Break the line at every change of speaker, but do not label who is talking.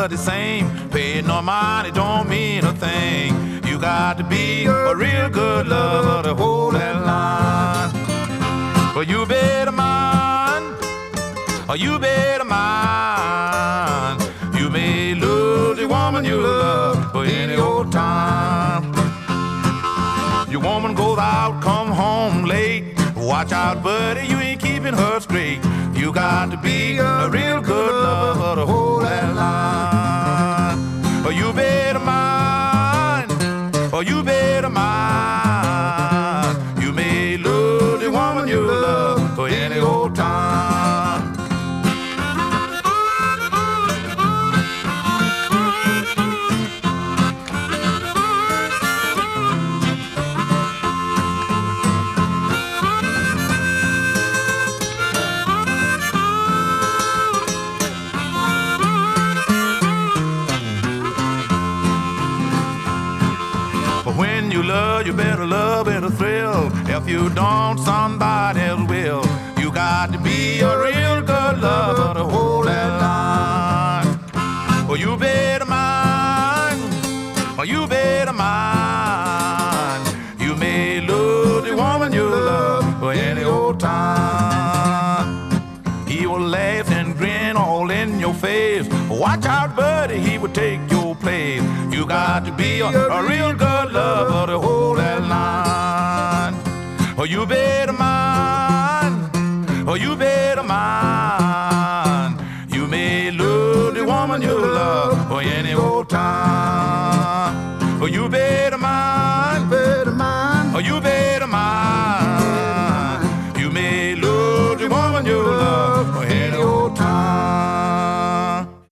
but the same. Paying no money don't mean a thing. You got to be a real good lover to hold that line. But you better mind, or you better mind. You may lose the woman you love for any old time. Your woman goes out, come home late. Watch out, buddy, you ain't keeping her straight. You got to be a real good lover to hold that line. Or you better mind, or you better mind. You may lose the woman you love for any old time. When you love, you better love it a thrill. If you don't, somebody else will. You got to be a real good lover to hold that line. Or you better mind, or you better mind. You may lose the woman you love for any old time. He will laugh and grin all in your face. Watch out, buddy, he will take your place. You got to be a real good lover to hold that line. Or you better mind, or you better mind. You may lose the woman you love for any old time. Or you better mind, or you better mind.